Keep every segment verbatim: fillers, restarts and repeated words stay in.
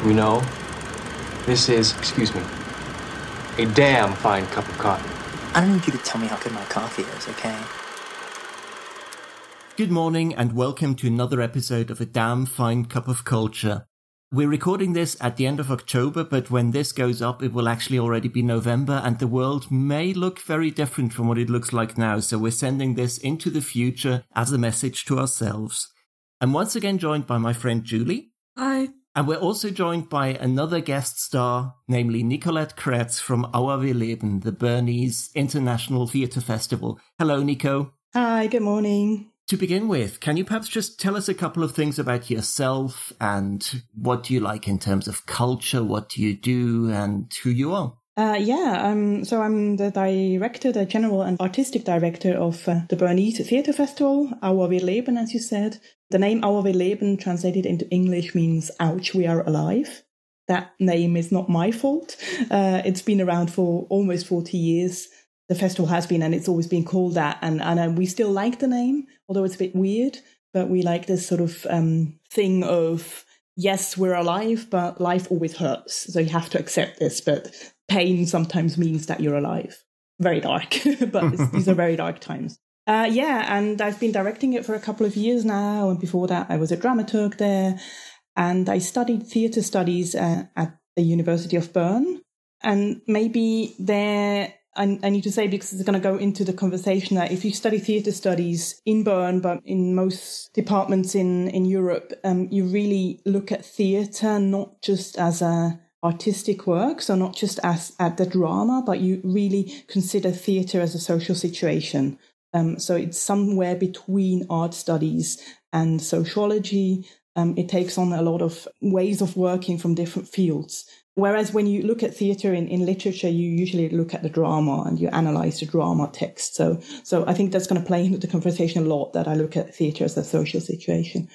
You know, this is, excuse me, a damn fine cup of coffee. I don't need you to tell me how good my coffee is, okay? Good morning and welcome to another episode of A Damn Fine Cup of Culture. We're recording this at the end of October, but when this goes up, it will actually already be November, and the world may look very different from what it looks like now, so we're sending this into the future as a message to ourselves. I'm once again joined by my friend Julie. Hi. And we're also joined by another guest star, namely Nicolette Kretz from Auer Wir Leben, the Bernese International Theatre Festival. Hello, Nico. Hi, good morning. To begin with, can you perhaps just tell us a couple of things about yourself and what do you like in terms of culture, what do you do, and who you are? Uh, yeah, um, so I'm the director, the general and artistic director of uh, the Bernese Theatre Festival, Auer Wir Leben, as you said. The name Auer Wir Leben, translated into English, means ouch, we are alive. That name is not my fault. Uh, it's been around for almost forty years. The festival has been, and it's always been called that. And, and uh, we still like the name, although it's a bit weird. But we like this sort of um, thing of, yes, we're alive, but life always hurts. So you have to accept this. But pain sometimes means that you're alive. Very dark, but it's, these are very dark times. Uh, yeah, and I've been directing it for a couple of years now. And before that, I was a dramaturg there. And I studied theatre studies uh, at the University of Bern. And maybe there... I, I need to say, because it's going to go into the conversation, that if you study theatre studies in Bern, but in most departments in, in Europe, um, you really look at theatre not just as a artistic work, so not just as at the drama, but you really consider theatre as a social situation. Um, so it's somewhere between art studies and sociology. Um, it takes on a lot of ways of working from different fields. Whereas when you look at theatre in, in literature, you usually look at the drama and you analyse the drama text. So so I think that's going to play into the conversation a lot, that I look at theatre as a social situation.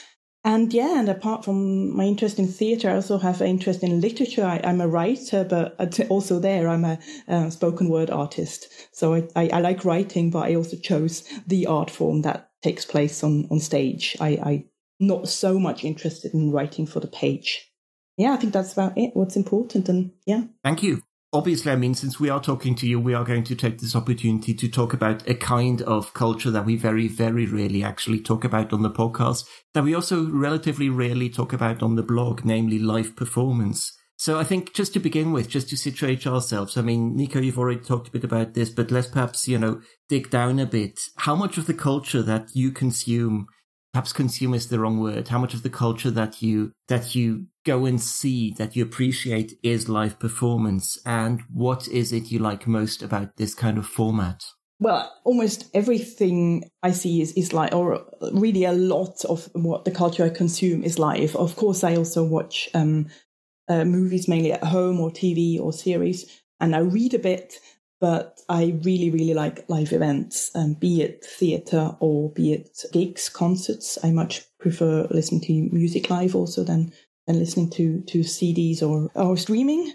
And yeah, and apart from my interest in theatre, I also have an interest in literature. I, I'm a writer, but also there I'm a uh, spoken word artist. So I, I, I like writing, but I also chose the art form that takes place on, on stage. I, I'm not so much interested in writing for the page. Yeah, I think that's about it, what's important, and yeah. Thank you. Obviously, I mean, since we are talking to you, we are going to take this opportunity to talk about a kind of culture that we very, very rarely actually talk about on the podcast, that we also relatively rarely talk about on the blog, namely live performance. So I think just to begin with, just to situate ourselves, I mean, Nico, you've already talked a bit about this, but let's perhaps, you know, dig down a bit. How much of the culture that you consume, perhaps consume is the wrong word, how much of the culture that you that you go and see, that you appreciate, is live performance? And what is it you like most about this kind of format? Well, almost everything I see is, is live, or really a lot of what the culture I consume is live. Of course, I also watch um, uh, movies mainly at home, or T V or series, and I read a bit. But I really, really like live events, um, be it theatre or be it gigs, concerts. I much prefer listening to music live also than, than listening to, to C Ds or, or streaming.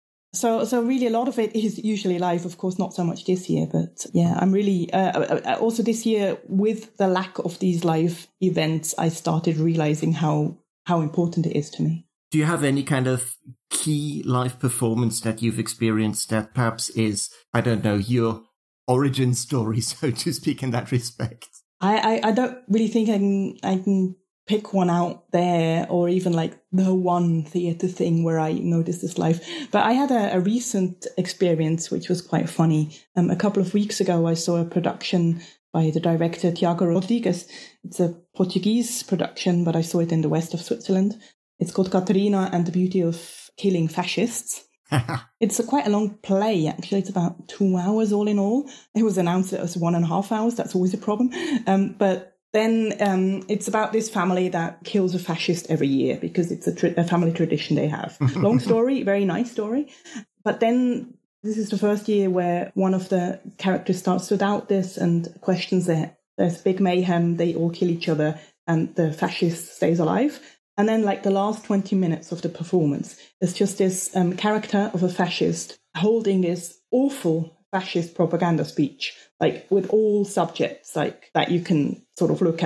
So so really a lot of it is usually live, of course, not so much this year. But yeah, I'm really, uh, also this year, with the lack of these live events, I started realising how how important it is to me. Do you have any kind of key live performance that you've experienced that perhaps is, I don't know, your origin story, so to speak, in that respect? I, I, I don't really think I can I can pick one out there, or even like the one theatre thing where I noticed this live. But I had a, a recent experience which was quite funny. Um, a couple of weeks ago, I saw a production by the director Tiago Rodrigues. It's a Portuguese production, but I saw it in the west of Switzerland. It's called Catarina and the Beauty of Killing Fascists. It's a quite a long play, actually. It's about two hours all in all. It was announced as one and a half hours. That's always a problem. Um, but then um, it's about this family that kills a fascist every year, because it's a, tra- a family tradition they have. Long story, very nice story. But then this is the first year where one of the characters starts to doubt this and questions it. There's big mayhem. They all kill each other, and the fascist stays alive. And then, like, the last twenty minutes of the performance, there's just this um, character of a fascist holding this awful fascist propaganda speech, like, with all subjects, like, that you can sort of look at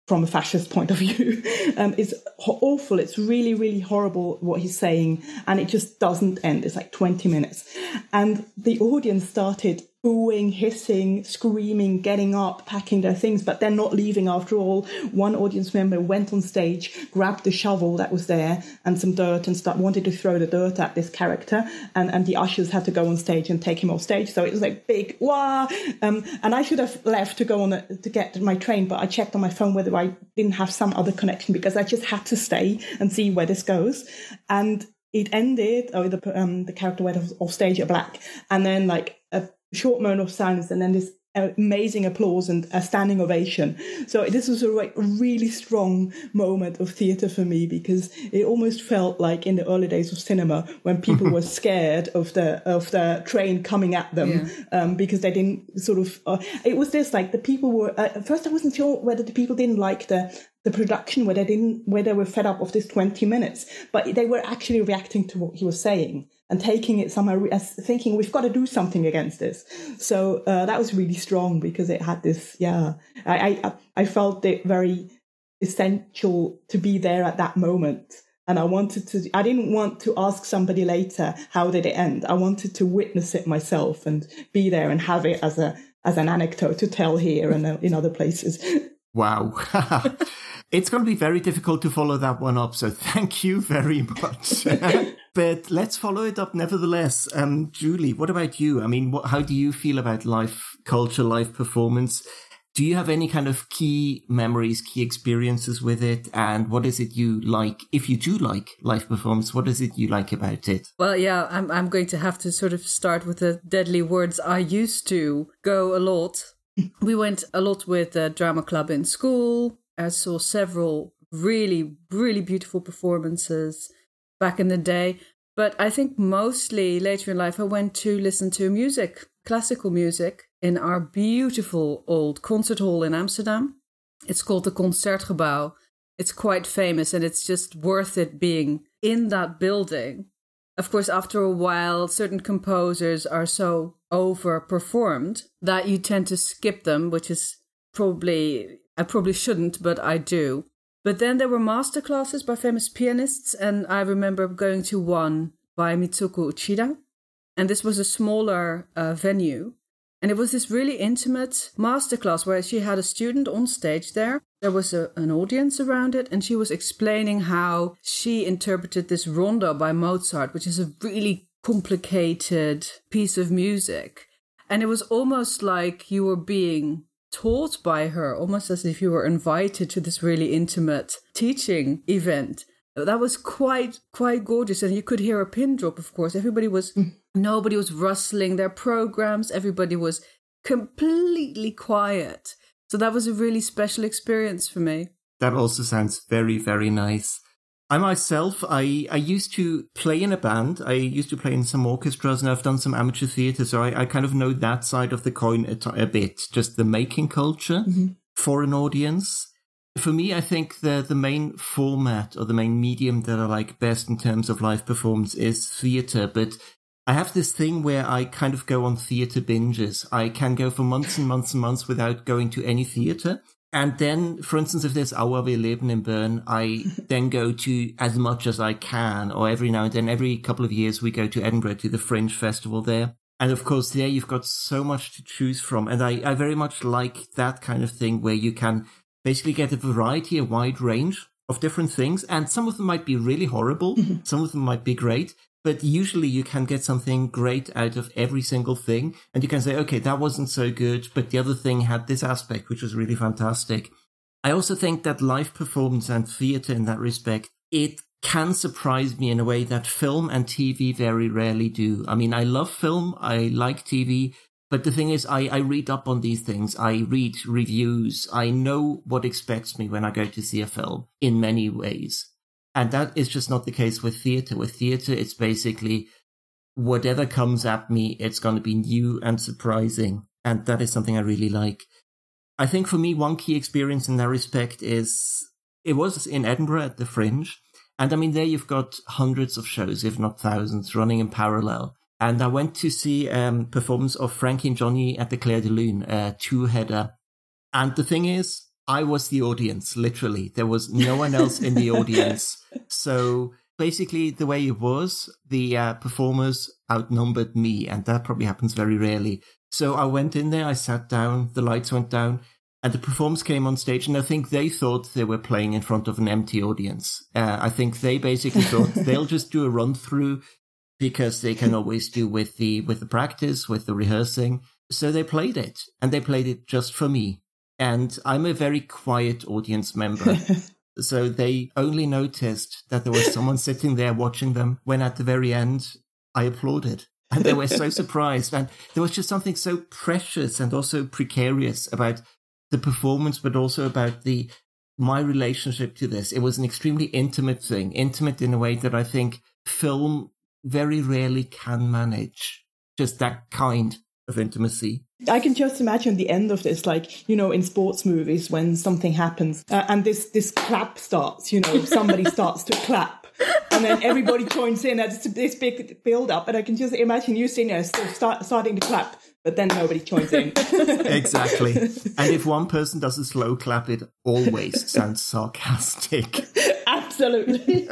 from a fascist point of view. um, it's awful. It's really, really horrible what he's saying. And it just doesn't end. It's like twenty minutes. And the audience started booing, hissing, screaming, getting up, packing their things, but they're not leaving after all. One audience member went on stage, grabbed the shovel that was there and some dirt and start, wanted to throw the dirt at this character. And, and the ushers had to go on stage and take him off stage. So it was like big, wah! Um, and I should have left to go on a, to get my train, but I checked on my phone whether I didn't have some other connection because I just had to stay and see where this goes. And it ended, oh, the, um, the character went off, off stage at black. And then like a short moment of silence and then this amazing applause and a standing ovation. So this was a like, really strong moment of theatre for me because it almost felt like in the early days of cinema when people were scared of the of the train coming at them yeah. um, because they didn't sort of. Uh, it was this like the people were uh, at first I wasn't sure whether the people didn't like the. the production where they didn't, where they were fed up of this twenty minutes, but they were actually reacting to what he was saying and taking it somewhere as thinking we've got to do something against this. So uh, that was really strong because it had this, yeah, I, I, I felt it very essential to be there at that moment. And I wanted to, I didn't want to ask somebody later, how did it end? I wanted to witness it myself and be there and have it as a, as an anecdote to tell here and in other places. Wow. It's going to be very difficult to follow that one up, so thank you very much. But let's follow it up nevertheless. Um, Julie, what about you? I mean, what, how do you feel about live culture, live performance? Do you have any kind of key memories, key experiences with it? And what is it you like, if you do like live performance, what is it you like about it? Well, yeah, I'm I'm going to have to sort of start with the deadly words. I used to go a lot. We went a lot with the drama club in school. I saw several really, really beautiful performances back in the day. But I think mostly later in life, I went to listen to music, classical music, in our beautiful old concert hall in Amsterdam. It's called the Concertgebouw. It's quite famous and it's just worth it being in that building. Of course, after a while, certain composers are so overperformed that you tend to skip them, which is probably... I probably shouldn't, but I do. But then there were masterclasses by famous pianists, and I remember going to one by Mitsuko Uchida. And this was a smaller uh, venue. And it was this really intimate masterclass where she had a student on stage there. There was a, an audience around it, and she was explaining how she interpreted this rondo by Mozart, which is a really complicated piece of music. And it was almost like you were being taught by her, almost as if you were invited to this really intimate teaching event. That was quite, quite gorgeous. And you could hear a pin drop, of course. Everybody was, mm. nobody was rustling their programs. Everybody was completely quiet. So that was a really special experience for me. That also sounds very, very nice. I myself, I, I used to play in a band. I used to play in some orchestras and I've done some amateur theatre. So I, I kind of know that side of the coin a, t- a bit, just the making culture mm-hmm. for an audience. For me, I think the, the main format or the main medium that I like best in terms of live performance is theatre. But I have this thing where I kind of go on theatre binges. I can go for months and months and months without going to any theatre. And then, for instance, if there's Our Wir Leben in Bern, I then go to as much as I can, or every now and then, every couple of years, we go to Edinburgh to the Fringe Festival there. And of course, there you've got so much to choose from. And I, I very much like that kind of thing where you can basically get a variety, a wide range of different things. And some of them might be really horrible. Mm-hmm. Some of them might be great. But usually you can get something great out of every single thing. And you can say, okay, that wasn't so good, but the other thing had this aspect, which was really fantastic. I also think that live performance and theatre in that respect, it can surprise me in a way that film and T V very rarely do. I mean, I love film. I like T V. But the thing is, I, I read up on these things. I read reviews. I know what expects me when I go to see a film in many ways. And that is just not the case with theatre. With theatre, it's basically whatever comes at me, it's going to be new and surprising. And that is something I really like. I think for me, one key experience in that respect is, it was in Edinburgh at the Fringe. And I mean, there you've got hundreds of shows, if not thousands, running in parallel. And I went to see a um, performance of Frankie and Johnny at the Clair de Lune, a two-header. And the thing is, I was the audience, literally. There was no one else in the audience. So basically, the way it was, the uh, performers outnumbered me, and that probably happens very rarely. So I went in there, I sat down, the lights went down, and the performers came on stage, and I think they thought they were playing in front of an empty audience. Uh, I think they basically thought they'll just do a run-through because they can always do with the with the practice, with the rehearsing. So they played it, and they played it just for me. And I'm a very quiet audience member. So they only noticed that there was someone sitting there watching them when at the very end, I applauded. And they were so surprised. And there was just something so precious and also precarious about the performance, but also about the my relationship to this. It was an extremely intimate thing, intimate in a way that I think film very rarely can manage. Just that kind of intimacy. I can just imagine the end of this, like, you know, in sports movies when something happens uh, and this, this clap starts, you know, somebody starts to clap and then everybody joins in and it's this big build up. And I can just imagine you sitting there still start, starting to clap, but then nobody joins in. Exactly. And if one person does a slow clap, it always sounds sarcastic. Absolutely.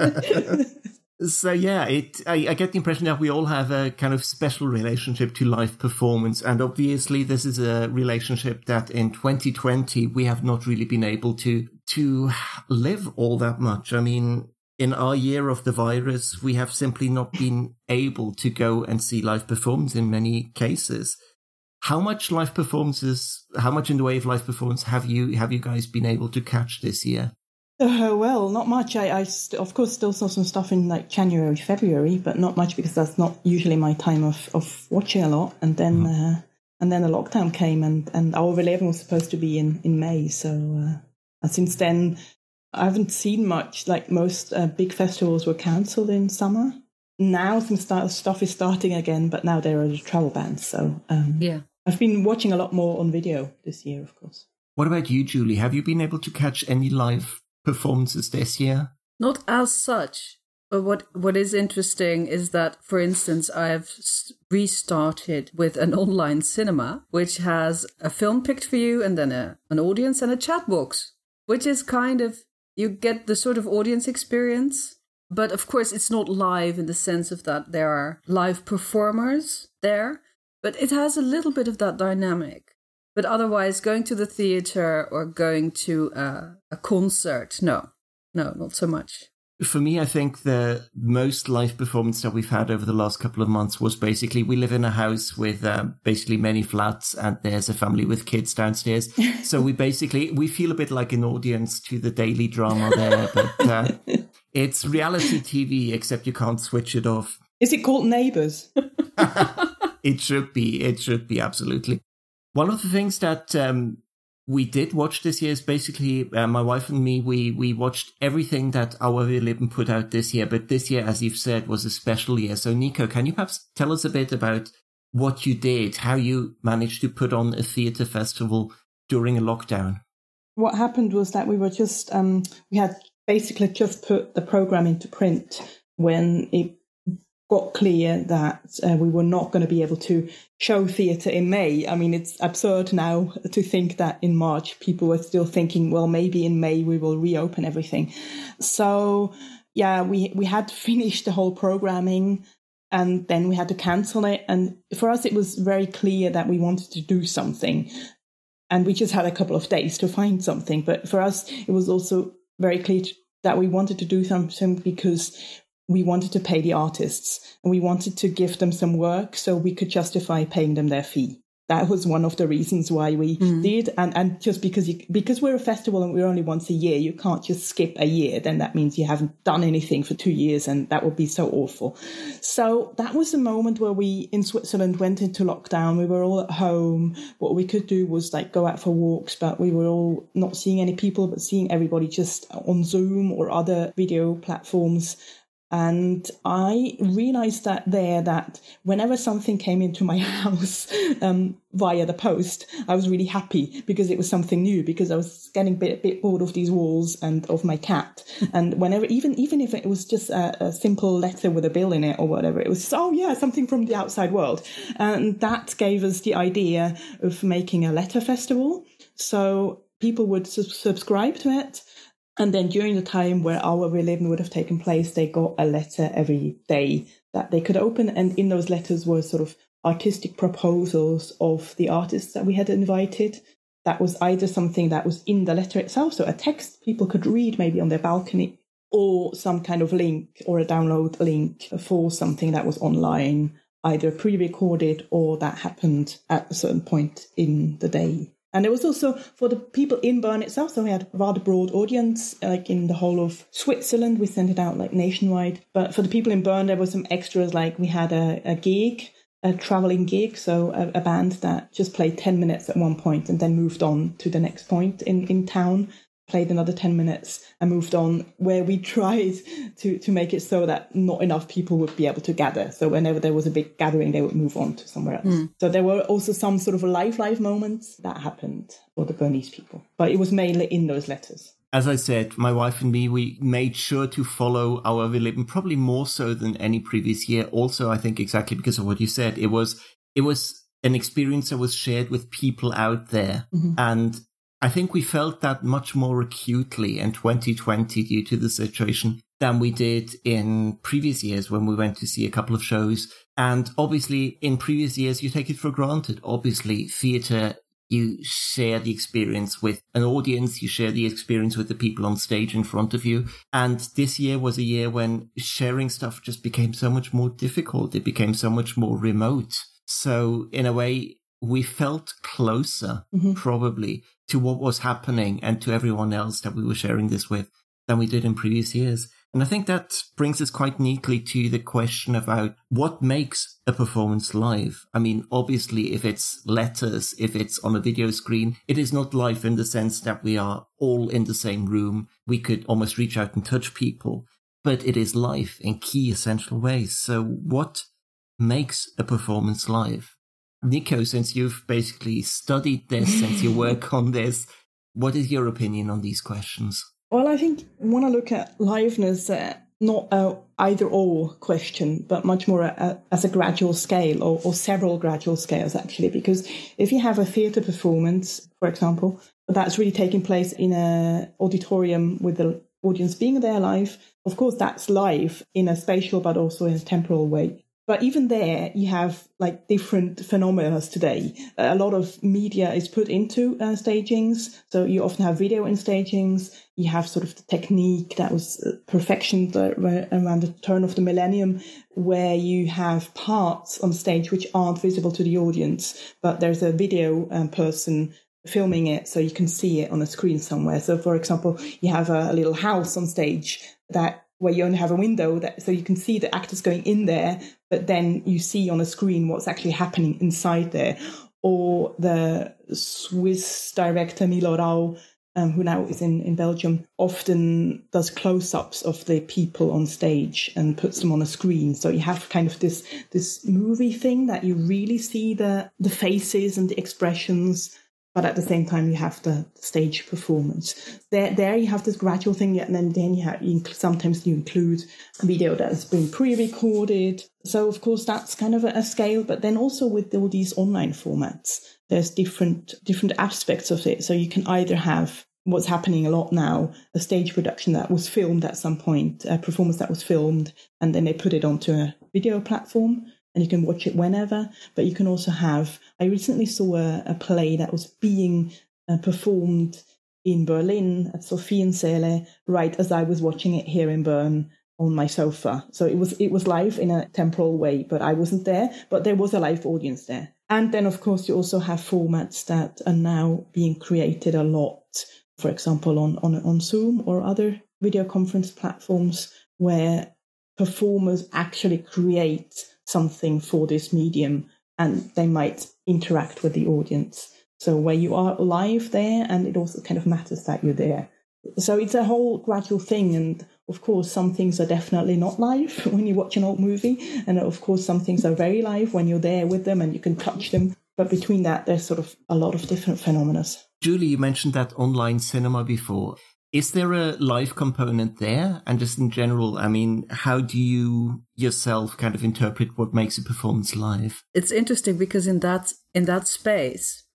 So yeah, it. I, I get the impression that we all have a kind of special relationship to live performance. And obviously this is a relationship that in twenty twenty we have not really been able to to live all that much. I mean, in our year of the virus, we have simply not been able to go and see live performance in many cases. How much live performances, how much in the way of live performance have you have you guys been able to catch this year? Uh, well, not much. I, I st- of course, still saw some stuff in like January, February, but not much because that's not usually my time of, of watching a lot. And then mm. uh, and then the lockdown came, and, and Our Eleven was supposed to be in, in May. So uh, and since then, I haven't seen much. Like most uh, big festivals were cancelled in summer. Now some st- stuff is starting again, but now there are the travel bans. So um, yeah, I've been watching a lot more on video this year, of course. What about you, Julie? Have you been able to catch any live performances this year? Not as such, but what what is interesting is that, for instance, I have restarted with an online cinema which has a film picked for you and then a, an audience and a chat box, which is kind of, you get the sort of audience experience, but of course it's not live in the sense of that there are live performers there, but it has a little bit of that dynamic. But otherwise, going to the theatre or going to a, a concert, no, no, not so much. For me, I think the most live performance that we've had over the last couple of months was basically, we live in a house with uh, basically many flats and there's a family with kids downstairs. So we basically, we feel a bit like an audience to the daily drama there, but uh, it's reality T V, except you can't switch it off. Is it called Neighbours? It should be, it should be, absolutely. One of the things that um, we did watch this year is basically, uh, my wife and me, we we watched everything that Our Leben put out this year. But this year, as you've said, was a special year. So, Nico, can you perhaps tell us a bit about what you did, how you managed to put on a theatre festival during a lockdown? What happened was that we were just, um, we had basically just put the program into print when it got clear that uh, we were not going to be able to show theatre in May. I mean, it's absurd now to think that in March people were still thinking, well, maybe in May we will reopen everything. So, yeah, we, we had finished the whole programming and then we had to cancel it. And for us, it was very clear that we wanted to do something. And we just had a couple of days to find something. But for us, it was also very clear that we wanted to do something because we wanted to pay the artists and we wanted to give them some work so we could justify paying them their fee. That was one of the reasons why we mm. did. And, and just because you, because we're a festival and we're only once a year, you can't just skip a year. Then that means you haven't done anything for two years and that would be so awful. So that was the moment where we in Switzerland went into lockdown. We were all at home. What we could do was like go out for walks, but we were all not seeing any people, but seeing everybody just on Zoom or other video platforms. And I realized that there that whenever something came into my house um, via the post, I was really happy because it was something new, because I was getting a bit, bit bored of these walls and of my cat. And whenever, even even if it was just a, a simple letter with a bill in it or whatever, it was just, oh yeah, something from the outside world. And that gave us the idea of making a letter festival. So people would su- subscribe to it. And then during the time where our We're Labing would have taken place, they got a letter every day that they could open. And in those letters were sort of artistic proposals of the artists that we had invited. That was either something that was in the letter itself, so a text people could read maybe on their balcony, or some kind of link or a download link for something that was online, either pre-recorded or that happened at a certain point in the day. And there was also, for the people in Bern itself, so we had a rather broad audience, like in the whole of Switzerland, we sent it out like nationwide. But for the people in Bern, there were some extras, like we had a, a gig, a traveling gig, so a, a band that just played ten minutes at one point and then moved on to the next point in, in town, played another ten minutes and moved on, where we tried to, to make it so that not enough people would be able to gather. So whenever there was a big gathering, they would move on to somewhere else. Mm. So there were also some sort of live, live moments that happened for the Bernese people. But it was mainly in those letters. As I said, my wife and me, we made sure to follow our Wir Leben, probably more so than any previous year. Also, I think exactly because of what you said, it was it was an experience that was shared with people out there. Mm-hmm. And I think we felt that much more acutely in twenty twenty due to the situation than we did in previous years when we went to see a couple of shows. And obviously, in previous years, you take it for granted. Obviously, theatre, you share the experience with an audience, you share the experience with the people on stage in front of you. And this year was a year when sharing stuff just became so much more difficult. It became so much more remote. So in a way, we felt closer, mm-hmm. probably, to what was happening and to everyone else that we were sharing this with than we did in previous years. And I think that brings us quite neatly to the question about what makes a performance live. I mean, obviously, if it's letters, if it's on a video screen, it is not live in the sense that we are all in the same room. We could almost reach out and touch people, but it is live in key essential ways. So what makes a performance live? Nico, since you've basically studied this, since you work on this, what is your opinion on these questions? Well, I think when I look at liveness, uh, not a either or question, but much more a, a, as a gradual scale or, or several gradual scales, actually. Because if you have a theatre performance, for example, that's really taking place in an auditorium with the audience being there live, of course, that's live in a spatial but also in a temporal way. But even there, you have like different phenomena today. A lot of media is put into uh, stagings. So you often have video in stagings. You have sort of the technique that was perfectioned around the turn of the millennium, where you have parts on stage which aren't visible to the audience, but there's a video um, person filming it so you can see it on a screen somewhere. So, for example, you have a, a little house on stage that where you only have a window that so you can see the actors going in there, but then you see on a screen what's actually happening inside there. Or the Swiss director Milo Rau, um, who now is in, in Belgium, often does close-ups of the people on stage and puts them on a screen. So you have kind of this this movie thing that you really see the the faces and the expressions, but at the same time, you have the stage performance. There, there you have this gradual thing, and then, then you have you, sometimes you include a video that has been pre-recorded. So, of course, that's kind of a, a scale. But then also with all these online formats, there's different different aspects of it. So you can either have what's happening a lot now, a stage production that was filmed at some point, a performance that was filmed, and then they put it onto a video platform. And you can watch it whenever, but you can also have, I recently saw a, a play that was being uh, performed in Berlin at Sophiensäle, right as I was watching it here in Bern on my sofa. So it was it was live in a temporal way, but I wasn't there, but there was a live audience there. And then, of course, you also have formats that are now being created a lot, for example, on, on, on Zoom or other video conference platforms, where performers actually create something for this medium and they might interact with the audience. So where you are live there, and it also kind of matters that you're there. So it's a whole gradual thing. And of course, some things are definitely not live when you watch an old movie. And of course, some things are very live when you're there with them and you can touch them. But between that, there's sort of a lot of different phenomena. Julie, you mentioned that online cinema before. Is there a live component there? And just in general, I mean, how do you yourself kind of interpret what makes a performance live? It's interesting because in that in that space,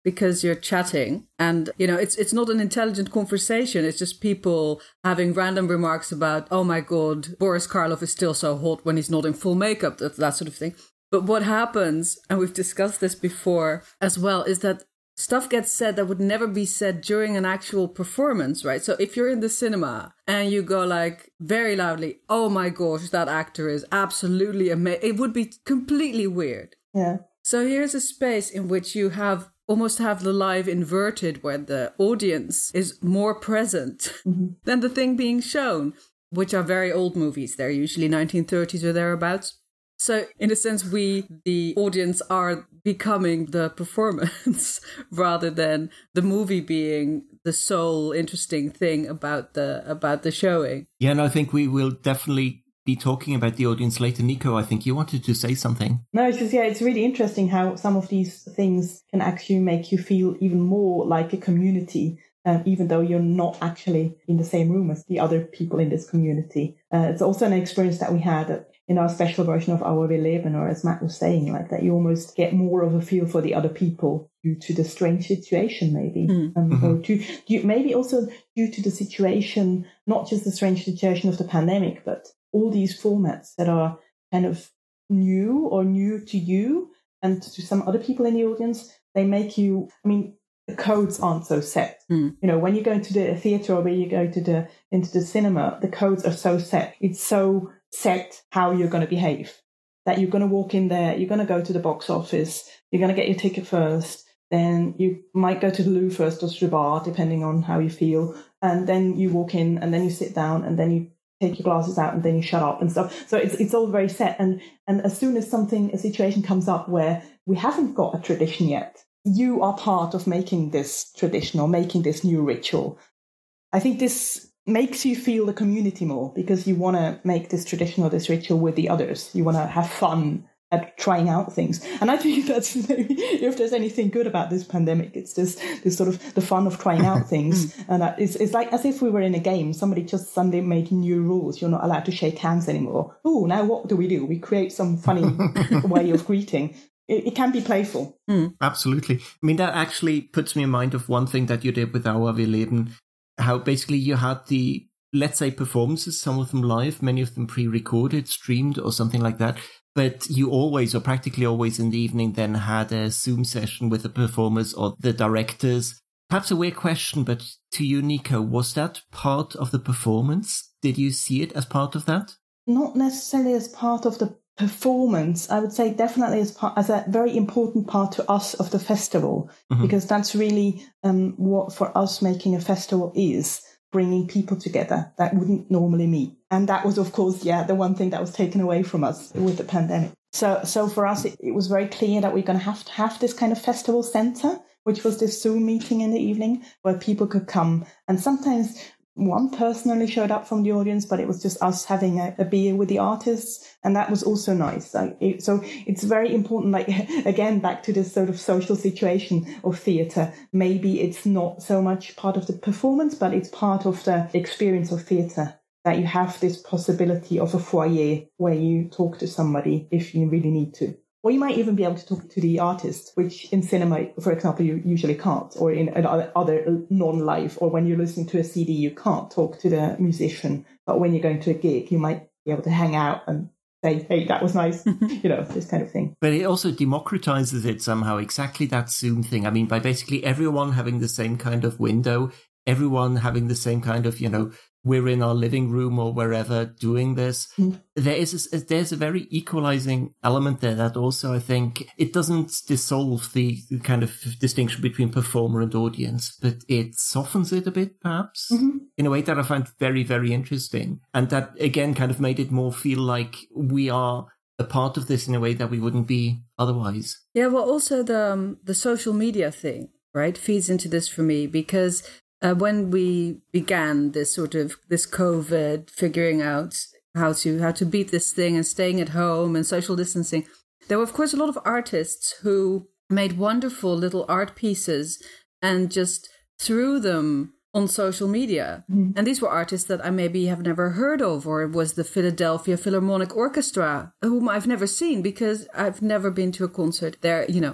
because you're chatting and, you know, it's it's not an intelligent conversation. It's just people having random remarks about, oh my God, Boris Karloff is still so hot when he's not in full makeup, that, that sort of thing. But what happens, and we've discussed this before as well, is that stuff gets said that would never be said during an actual performance, right? So if you're in the cinema and you go like very loudly, oh my gosh, that actor is absolutely amazing, it would be completely weird. Yeah. So here's a space in which you have almost have the live inverted, where the audience is more present mm-hmm. than the thing being shown, which are very old movies. They're usually nineteen thirties or thereabouts. So in a sense, we, the audience, are becoming the performance rather than the movie being the sole interesting thing about the about the showing. Yeah, and I think we will definitely be talking about the audience later. Nico, I think you wanted to say something. No, it's just, yeah, it's really interesting how some of these things can actually make you feel even more like a community. Um, even though you're not actually in the same room as the other people in this community. Uh, it's also an experience that we had in our special version of Our Wir Leben, or as Matt was saying, like that you almost get more of a feel for the other people due to the strange situation, maybe. Mm. Um, mm-hmm. Or to, due, maybe also due to the situation, not just the strange situation of the pandemic, but all these formats that are kind of new or new to you and to some other people in the audience. They make you, I mean, the codes aren't so set. Mm. You know, when you go into the theatre or when you go to the into the cinema, the codes are so set. It's so set how you're going to behave. That you're going to walk in there, you're going to go to the box office, you're going to get your ticket first, then you might go to the loo first or to the bar, depending on how you feel, and then you walk in and then you sit down and then you take your glasses out and then you shut up and stuff. So it's it's all very set. And and as soon as something, a situation comes up where we haven't got a tradition yet, you are part of making this tradition or making this new ritual. I think this makes you feel the community more because you want to make this tradition or this ritual with the others. You want to have fun at trying out things. And I think that's maybe, if there's anything good about this pandemic, it's just this sort of the fun of trying out things. And it's, it's like as if we were in a game. Somebody just suddenly made new rules. You're not allowed to shake hands anymore. Oh, now what do we do? We create some funny way of greeting. It can be playful. Mm. Absolutely. I mean, that actually puts me in mind of one thing that you did with Our Wir Leben, how basically you had the, let's say, performances, some of them live, many of them pre-recorded, streamed or something like that. But you always, or practically always in the evening, then had a Zoom session with the performers or the directors. Perhaps a weird question, but to you, Nico, was that part of the performance? Did you see it as part of that? Not necessarily as part of the performance. I would say definitely as part, as a very important part to us of the festival, mm-hmm. because that's really um, what for us making a festival is, bringing people together that wouldn't normally meet. And that was, of course, yeah, the one thing that was taken away from us with the pandemic. So, so for us, it, it was very clear that we're going to have to have this kind of festival center, which was this Zoom meeting in the evening where people could come. And sometimes one personally showed up from the audience, but it was just us having a, a beer with the artists. And that was also nice. Like it, so it's very important, like, again, back to this sort of social situation of theatre. Maybe it's not so much part of the performance, but it's part of the experience of theatre, that you have this possibility of a foyer where you talk to somebody if you really need to. Or you might even be able to talk to the artist, which in cinema, for example, you usually can't, or in other non-live, or when you're listening to a C D, you can't talk to the musician. But when you're going to a gig, you might be able to hang out and say, hey, that was nice, you know, this kind of thing. But it also democratizes it somehow, exactly that Zoom thing. I mean, by basically everyone having the same kind of window, everyone having the same kind of, you know, we're in our living room or wherever doing this. Mm. There is a, there's a very equalizing element there that also, I think, it doesn't dissolve the, the kind of distinction between performer and audience, but it softens it a bit, perhaps, mm-hmm. in a way that I find very, very interesting. And that, again, kind of made it more feel like we are a part of this in a way that we wouldn't be otherwise. Yeah, well, also the um, the social media thing, right, feeds into this for me, because Uh, when we began this sort of this COVID, figuring out how to how to beat this thing and staying at home and social distancing, there were, of course, a lot of artists who made wonderful little art pieces and just threw them on social media. Mm. And these were artists that I maybe have never heard of, or it was the Philadelphia Philharmonic Orchestra, whom I've never seen because I've never been to a concert there, you know.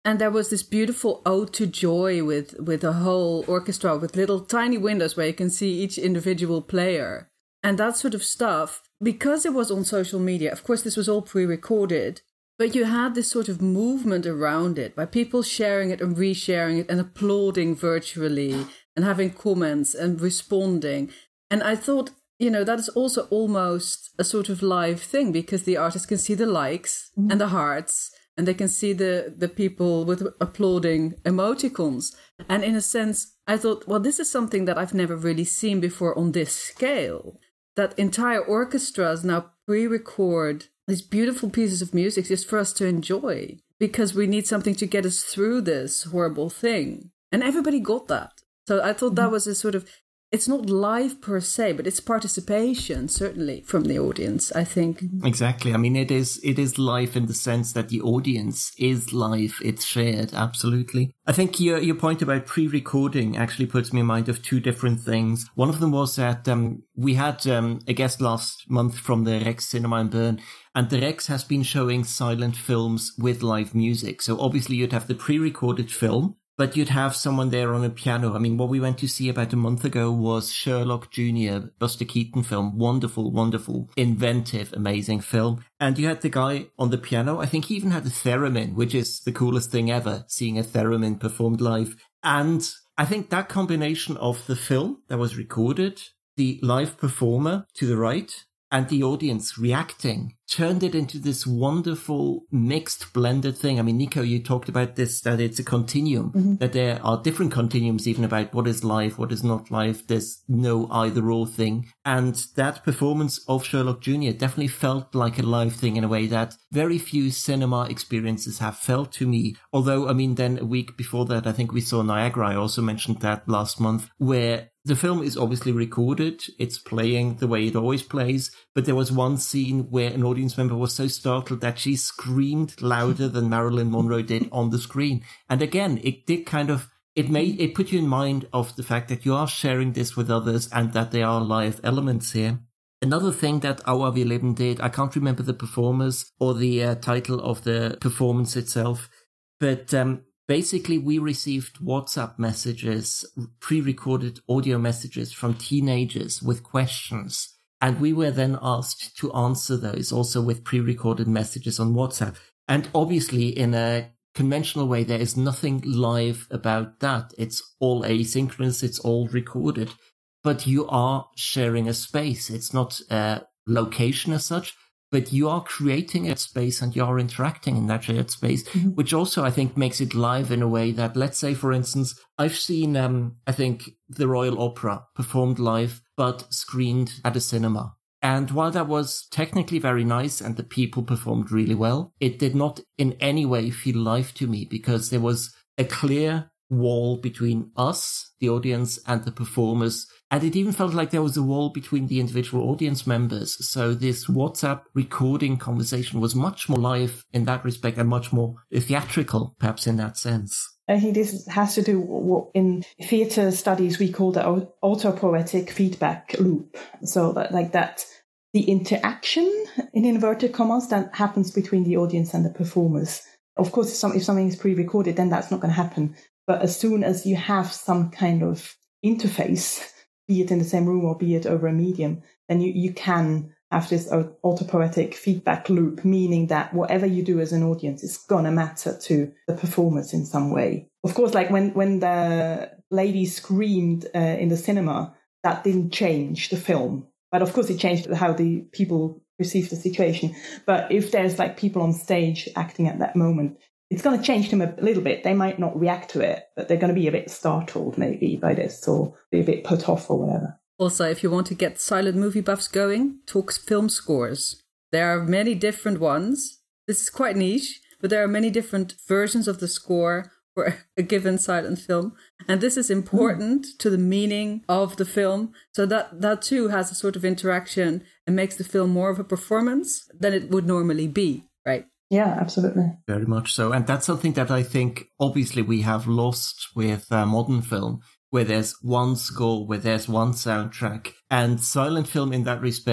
And there was this beautiful ode to joy with, with a whole orchestra with little tiny windows where you can see each individual player. And that sort of stuff, because it was on social media, of course, this was all pre-recorded, but you had this sort of movement around it by people sharing it and resharing it and applauding virtually and having comments and responding. And I thought, you know, that is also almost a sort of live thing because the artist can see the likes mm-hmm. and the hearts. And they can see the, the people with applauding emoticons. And in a sense, I thought, well, this is something that I've never really seen before on this scale. That entire orchestras now pre-record these beautiful pieces of music just for us to enjoy. Because we need something to get us through this horrible thing. And everybody got that. So I thought that was a sort of... It's not live per se, but it's participation, certainly, from the audience, I think. Exactly. I mean, it is it is live in the sense that the audience is live. It's shared, absolutely. I think your your point about pre-recording actually puts me in mind of two different things. One of them was that um, we had um, a guest last month from the Rex Cinema in Bern, and the Rex has been showing silent films with live music. So obviously you'd have the pre-recorded film, but you'd have someone there on a piano. I mean, what we went to see about a month ago was Sherlock Junior, Buster Keaton film. Wonderful, wonderful, inventive, amazing film. And you had the guy on the piano. I think he even had a theremin, which is the coolest thing ever, seeing a theremin performed live. And I think that combination of the film that was recorded, the live performer to the right, and the audience reacting turned it into this wonderful mixed blended thing. I mean, Nico, you talked about this, that it's a continuum, mm-hmm. that there are different continuums even about what is live, what is not live. There's no either or thing. And that performance of Sherlock Junior definitely felt like a live thing in a way that very few cinema experiences have felt to me. Although, I mean, then a week before that, I think we saw Niagara. I also mentioned that last month, where the film is obviously recorded. It's playing the way it always plays. But there was one scene where an audience member was so startled that she screamed louder than Marilyn Monroe did on the screen. And again, it did kind of, it made, it put you in mind of the fact that you are sharing this with others and that there are live elements here. Another thing that Auer Wir Leben did, I can't remember the performers or the uh, title of the performance itself, but um, basically we received WhatsApp messages, pre-recorded audio messages from teenagers with questions. And we were then asked to answer those also with pre-recorded messages on WhatsApp. And obviously in a conventional way, there is nothing live about that. It's all asynchronous. It's all recorded. But you are sharing a space. It's not a location as such, but you are creating a space and you are interacting in that shared space, mm-hmm. which also I think makes it live in a way that, let's say, for instance, I've seen, um, I think, the Royal Opera performed live, but screened at a cinema. And while that was technically very nice and the people performed really well, it did not in any way feel live to me because there was a clear wall between us, the audience, and the performers. And it even felt like there was a wall between the individual audience members. So this WhatsApp recording conversation was much more live in that respect and much more theatrical, perhaps in that sense. I think this has to do what in theatre studies we call the autopoietic feedback loop. So that, like that, the interaction, in inverted commas, that happens between the audience and the performers. Of course, if, some, if something is pre-recorded, then that's not going to happen. But as soon as you have some kind of interface, be it in the same room or be it over a medium, then you, you can have this autopoietic feedback loop, meaning that whatever you do as an audience is going to matter to the performers in some way. Of course, like when, when the lady screamed uh, in the cinema, that didn't change the film. But of course, it changed how the people perceive the situation. But if there's like people on stage acting at that moment, it's going to change them a little bit. They might not react to it, but they're going to be a bit startled maybe by this or be a bit put off or whatever. Also, if you want to get silent movie buffs going, talk film scores. There are many different ones. This is quite niche, but there are many different versions of the score for a given silent film. And this is important mm. to the meaning of the film. So that, that too has a sort of interaction and makes the film more of a performance than it would normally be, right? Yeah, absolutely. Very much so. And that's something that I think, obviously, we have lost with uh, modern film, where there's one score, where there's one soundtrack. And silent film in that respect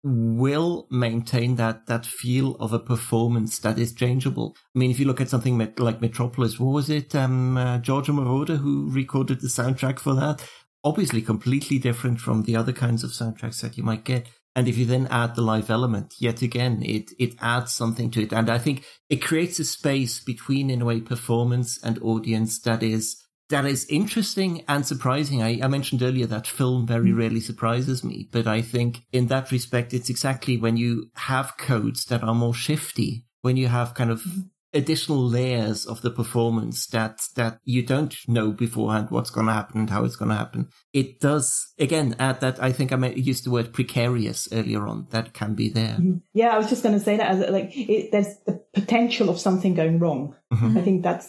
will maintain that that feel of a performance that is changeable. I mean, if you look at something met, like Metropolis, what was it? Um, uh, Giorgio Moroder who recorded the soundtrack for that. Obviously completely different from the other kinds of soundtracks that you might get. And if you then add the live element, yet again, it, it adds something to it. And I think it creates a space between, in a way, performance and audience that is that is interesting and surprising. I, I mentioned earlier that film very rarely surprises me, but I think in that respect, it's exactly when you have codes that are more shifty, when you have kind of additional layers of the performance that that you don't know beforehand what's going to happen and how it's going to happen. It does, again, add that. I think I used the word precarious earlier on. That can be there. Yeah, I was just going to say that as like it, there's the potential of something going wrong. Mm-hmm. I think that's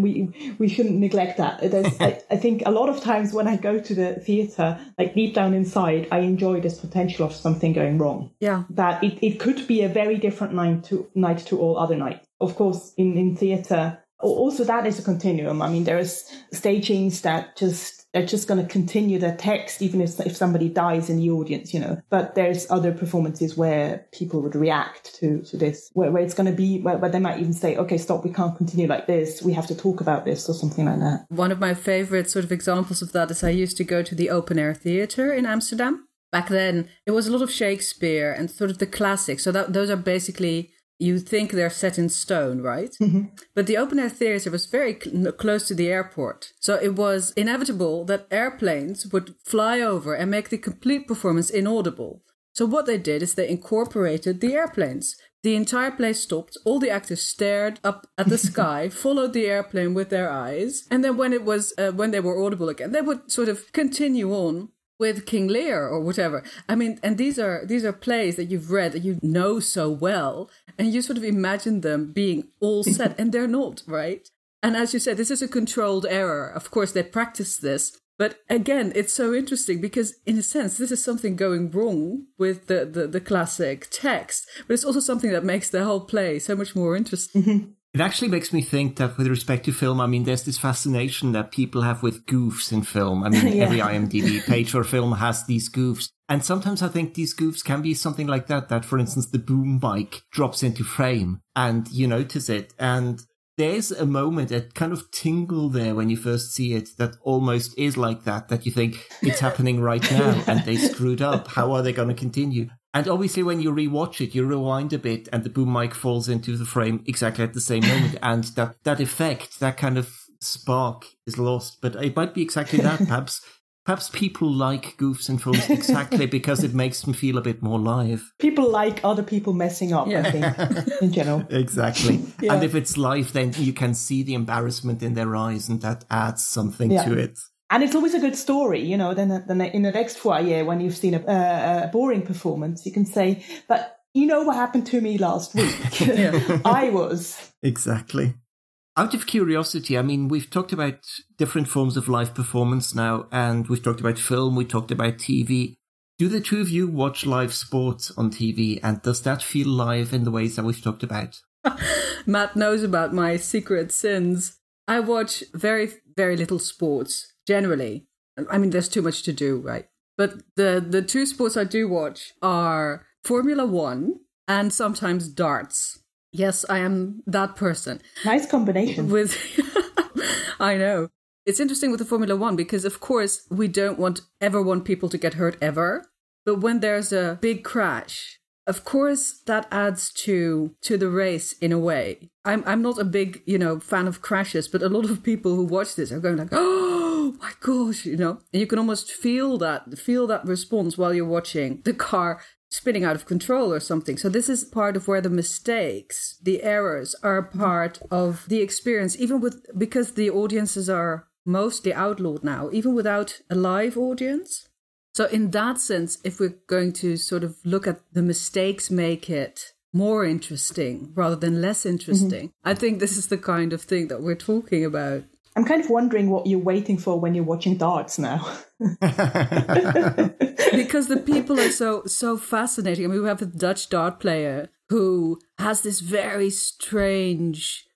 we we shouldn't neglect that. There's, I, I think a lot of times when I go to the theatre, like deep down inside, I enjoy this potential of something going wrong. Yeah, that it, it could be a very different night to night to all other nights. Of course, in, in theatre, also that is a continuum. I mean, there is stagings that just are just going to continue their text, even if if somebody dies in the audience, you know. But there's other performances where people would react to, to this, where, where it's going to be, where, where they might even say, okay, stop, we can't continue like this. We have to talk about this or something like that. One of my favourite sort of examples of that is I used to go to the Open Air Theatre in Amsterdam. Back then, it was a lot of Shakespeare and sort of the classics. So that those are basically... You think they're set in stone, right? Mm-hmm. But the open air theatre was very cl- close to the airport. So it was inevitable that airplanes would fly over and make the complete performance inaudible. So what they did is they incorporated the airplanes. The entire place stopped. All the actors stared up at the sky, followed the airplane with their eyes. And then when it was, uh, when they were audible again, they would sort of continue on with King Lear or whatever. I mean, and these are these are plays that you've read that you know so well, and you sort of imagine them being all set, and they're not, right? And as you said, this is a controlled error. Of course, they practice this. But again, it's so interesting because in a sense, this is something going wrong with the, the, the classic text, but it's also something that makes the whole play so much more interesting. Mm-hmm. It actually makes me think that with respect to film, I mean, there's this fascination that people have with goofs in film. I mean, yeah. Every IMDb page for film has these goofs. And sometimes I think these goofs can be something like that, that, for instance, the boom mic drops into frame and you notice it. And there's a moment, a kind of tingle there when you first see it that almost is like that, that you think it's happening right now and they screwed up. How are they going to continue? And obviously, when you rewatch it, you rewind a bit and the boom mic falls into the frame exactly at the same moment. And that, that effect, that kind of spark is lost. But it might be exactly that. Perhaps perhaps people like goofs in films exactly because it makes them feel a bit more live. People like other people messing up, yeah. I think, in general. Exactly. Yeah. And if it's live, then you can see the embarrassment in their eyes and that adds something yeah. to it. And it's always a good story, you know, then, then in the next foyer, when you've seen a, a boring performance, you can say, but you know what happened to me last week? I was. Exactly. Out of curiosity, I mean, we've talked about different forms of live performance now, and we've talked about film, we talked about T V. Do the two of you watch live sports on T V, and does that feel live in the ways that we've talked about? Matt knows about my secret sins. I watch very, very little sports. Generally, I mean, there's too much to do, right? But the, the two sports I do watch are Formula One and sometimes darts. Yes, I am that person. Nice combination. With, I know. It's interesting with the Formula One because, of course, we don't want ever want people to get hurt ever. But when there's a big crash, of course, that adds to to the race in a way. I'm I'm not a big, you know, fan of crashes, but a lot of people who watch this are going like, oh my gosh, you know, and you can almost feel that, feel that response while you're watching the car spinning out of control or something. So this is part of where the mistakes, the errors are part of the experience, even with, because the audiences are mostly outlawed now, even without a live audience. So in that sense, if we're going to sort of look at the mistakes make it more interesting rather than less interesting, mm-hmm. I think this is the kind of thing that we're talking about. I'm kind of wondering what you're waiting for when you're watching darts now. Because the people are so so fascinating. I mean, we have a Dutch dart player who has this very strange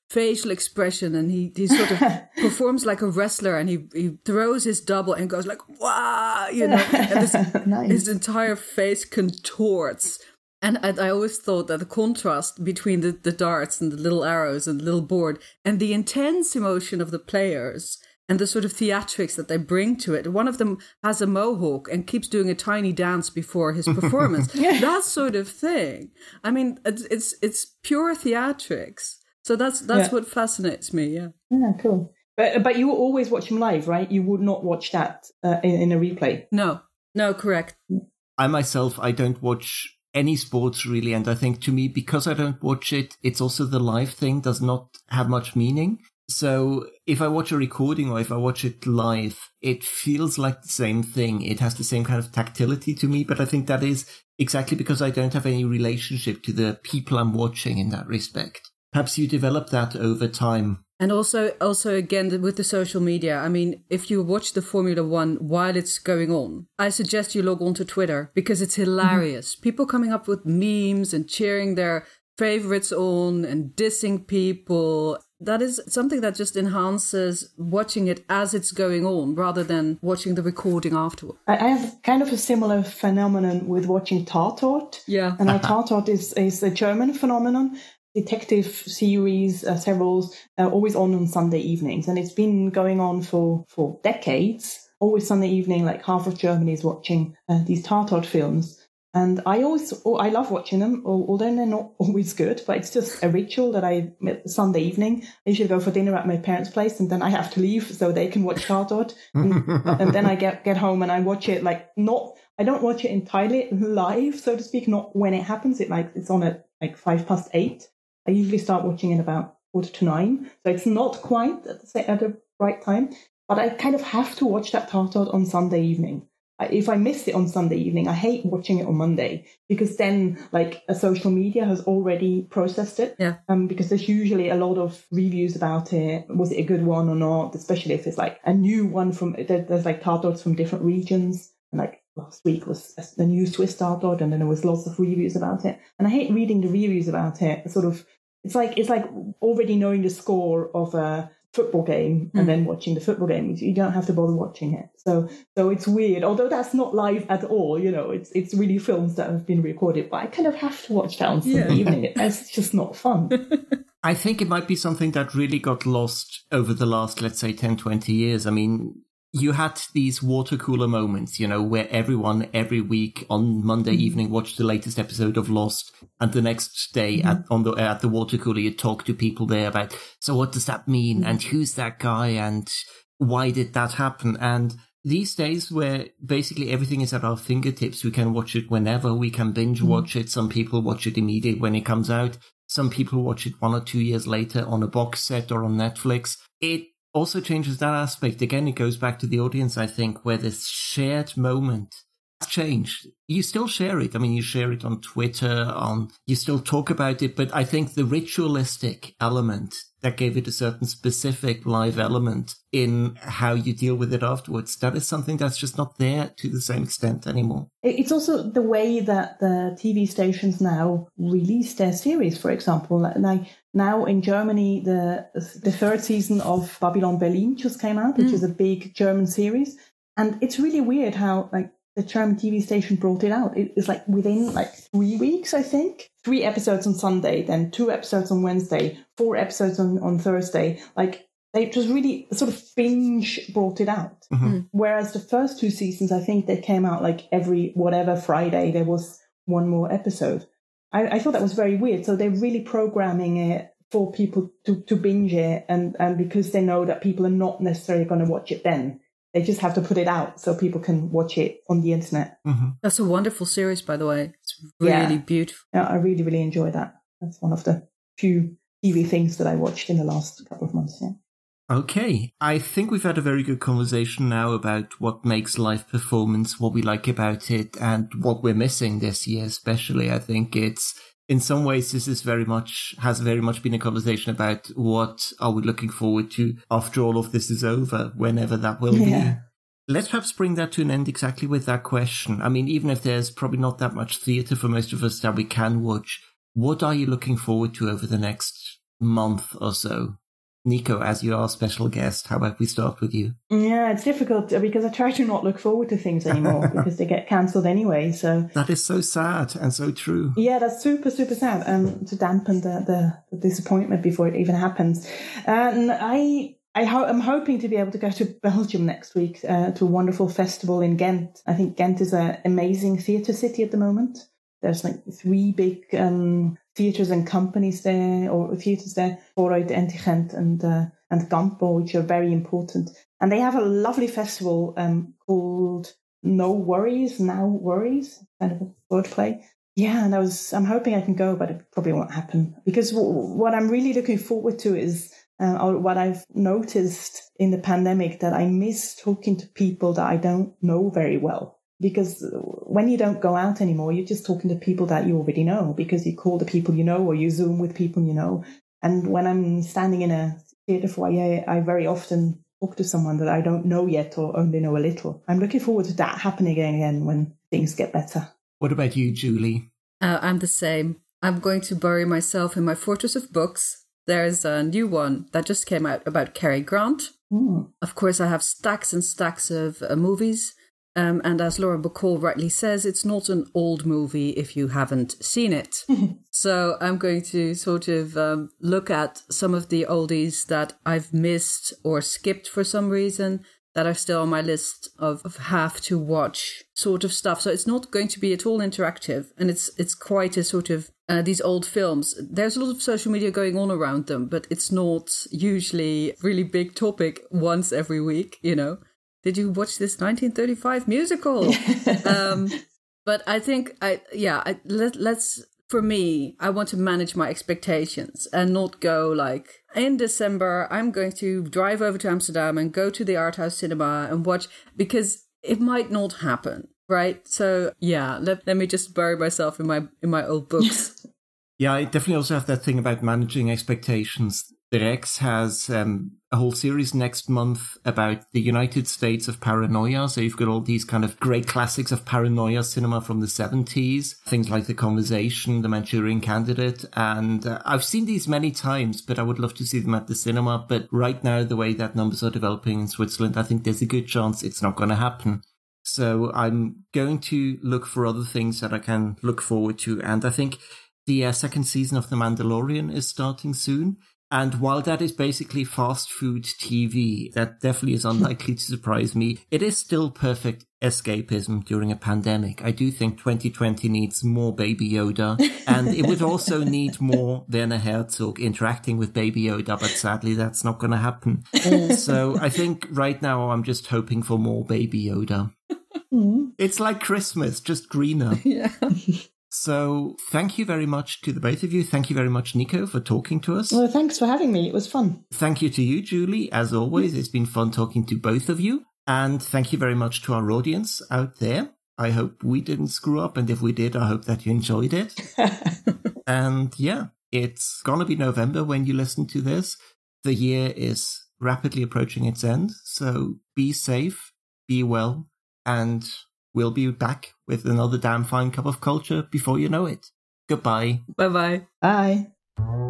facial expression, and he, he sort of performs like a wrestler, and he, he throws his double and goes like, wow, you know, and this, Nice. his entire face contorts. And I, I always thought that the contrast between the, the darts and the little arrows and the little board and the intense emotion of the players and the sort of theatrics that they bring to it. One of them has a mohawk and keeps doing a tiny dance before his performance. That sort of thing. I mean, it's it's, it's pure theatrics. So that's that's Yeah. what fascinates me, yeah. Yeah, cool. But but you always watch him live, right? You would not watch that uh, in, in a replay. No, no, correct. I myself, I don't watch any sports really, and I think to me, because I don't watch it, it's also the live thing does not have much meaning. So if I watch a recording or if I watch it live, it feels like the same thing. It has the same kind of tactility to me, but I think that is exactly because I don't have any relationship to the people I'm watching in that respect. Perhaps you develop that over time. And also, also again, with the social media, I mean, if you watch the Formula One while it's going on, I suggest you log on to Twitter because it's hilarious. Mm-hmm. People coming up with memes and cheering their favorites on and dissing people. That is something that just enhances watching it as it's going on rather than watching the recording afterward. I, I have kind of a similar phenomenon with watching Tatort. Yeah. And Tatort is, is a German phenomenon. Detective series, uh, several, uh, always on on Sunday evenings. And it's been going on for, for decades. Always Sunday evening, like half of Germany is watching uh, these Tatort films. And I always, oh, I love watching them, although they're not always good, but it's just a ritual that I, Sunday evening, I usually go for dinner at my parents' place and then I have to leave so they can watch Tatort. and, and then I get, get home and I watch it like not, I don't watch it entirely live, so to speak, not when it happens. It like, it's on at like five past eight. I usually start watching it about quarter to nine. So it's not quite at the, at the right time, but I kind of have to watch that Tatort on Sunday evening. If I miss it on Sunday evening, I hate watching it on Monday because then like a social media has already processed it. Yeah. Um, because there's usually a lot of reviews about it. Was it a good one or not? Especially if it's like a new one from, there, there's like Tatorts from different regions. And like last week was the new Swiss Tatort and then there was lots of reviews about it. And I hate reading the reviews about it. Sort of, it's like, it's like already knowing the score of a football game and mm. then watching the football game. You don't have to bother watching it. So so it's weird. Although that's not live at all, you know, it's it's really films that have been recorded, but I kind of have to watch that on Sunday yeah. evening. It's just not fun. I think it might be something that really got lost over the last, let's say, ten, twenty years. I mean, you had these water cooler moments, you know, where everyone every week on Monday mm-hmm. evening watched the latest episode of Lost, and the next day mm-hmm. at on the at the water cooler you talk to people there about, so what does that mean, mm-hmm. and who's that guy, and why did that happen? And these days, where basically everything is at our fingertips, we can watch it whenever, we can binge mm-hmm. watch it. Some people watch it immediately when it comes out. Some people watch it one or two years later on a box set or on Netflix. It also changes that aspect. Again, it goes back to the audience, I think, where this shared moment has changed. You still share it. I mean, you share it on Twitter, on you still talk about it, but I think the ritualistic element that gave it a certain specific live element in how you deal with it afterwards, that is something that's just not there to the same extent anymore. It's also the way that the T V stations now release their series, for example. Like now in Germany, the the third season of Babylon Berlin just came out, which mm. is a big German series. And it's really weird how like the German T V station brought it out. It was like within like three weeks, I think. Three episodes on Sunday, then two episodes on Wednesday, four episodes on, on Thursday. Like they just really sort of binge brought it out. Mm-hmm. Whereas the first two seasons, I think they came out like every whatever Friday there was one more episode. I, I thought that was very weird. So they're really programming it for people to, to binge it, and, and because they know that people are not necessarily going to watch it then. They just have to put it out so people can watch it on the internet. Mm-hmm. That's a wonderful series, by the way. It's really yeah. beautiful. Yeah, I really, really enjoy that. That's one of the few T V things that I watched in the last couple of months. Yeah. Okay. I think we've had a very good conversation now about what makes live performance, what we like about it, and what we're missing this year especially. I think it's, in some ways, this is very much, has very much been a conversation about what are we looking forward to after all of this is over, whenever that will yeah. be. Let's perhaps bring that to an end exactly with that question. I mean, even if there's probably not that much theatre for most of us that we can watch, what are you looking forward to over the next month or so. Nico, as you are a special guest, how about we start with you? Yeah, it's difficult because I try to not look forward to things anymore because they get cancelled anyway. So that is so sad and so true. Yeah, that's super, super sad. Um, to dampen the, the, the disappointment before it even happens. And I, I ho- I'm hoping to be able to go to Belgium next week uh, to a wonderful festival in Ghent. I think Ghent is an amazing theatre city at the moment. There's like three big um, theatres and companies there, or theatres there, Vooruit, Enti-Gent and uh, and Campo, which are very important. And they have a lovely festival um, called No Worries, Now Worries, kind of a wordplay. Yeah, and I was, I'm hoping I can go, but it probably won't happen. Because w- what I'm really looking forward to is, uh, or what I've noticed in the pandemic, that I miss talking to people that I don't know very well. Because when you don't go out anymore, you're just talking to people that you already know, because you call the people you know or you Zoom with people you know. And when I'm standing in a theatre foyer, I very often talk to someone that I don't know yet or only know a little. I'm looking forward to that happening again when things get better. What about you, Julie? Uh, I'm the same. I'm going to bury myself in my fortress of books. There's a new one that just came out about Cary Grant. Mm. Of course, I have stacks and stacks of uh, movies. Um, and as Laura Bacall rightly says, it's not an old movie if you haven't seen it. So I'm going to sort of um, look at some of the oldies that I've missed or skipped for some reason that are still on my list of, of have to watch sort of stuff. So it's not going to be at all interactive. And it's it's quite a sort of uh, these old films. There's a lot of social media going on around them, but it's not usually a really big topic once every week, you know. Did you watch this nineteen thirty-five musical? um, but I think, I yeah, I, let, let's, for me, I want to manage my expectations and not go like, in December, I'm going to drive over to Amsterdam and go to the art house cinema and watch, because it might not happen, right? So yeah, let, let me just bury myself in my in my old books. Yeah, I definitely also have that thing about managing expectations. The Rex has um, a whole series next month about the United States of Paranoia. So you've got all these kind of great classics of paranoia cinema from the seventies. Things like The Conversation, The Manchurian Candidate. And uh, I've seen these many times, but I would love to see them at the cinema. But right now, the way that numbers are developing in Switzerland, I think there's a good chance it's not going to happen. So I'm going to look for other things that I can look forward to. And I think the uh, second season of The Mandalorian is starting soon. And while that is basically fast food T V, that definitely is unlikely to surprise me. It is still perfect escapism during a pandemic. I do think twenty twenty needs more Baby Yoda, and it would also need more Werner Herzog interacting with Baby Yoda, but sadly that's not going to happen. So I think right now I'm just hoping for more Baby Yoda. Mm. It's like Christmas, just greener. Yeah. So thank you very much to the both of you. Thank you very much, Nico, for talking to us. Well, thanks for having me. It was fun. Thank you to you, Julie. As always, it's been fun talking to both of you. And thank you very much to our audience out there. I hope we didn't screw up. And if we did, I hope that you enjoyed it. And yeah, it's going to be November when you listen to this. The year is rapidly approaching its end. So be safe, be well, and we'll be back with another damn fine cup of culture before you know it. Goodbye. Bye-bye. Bye.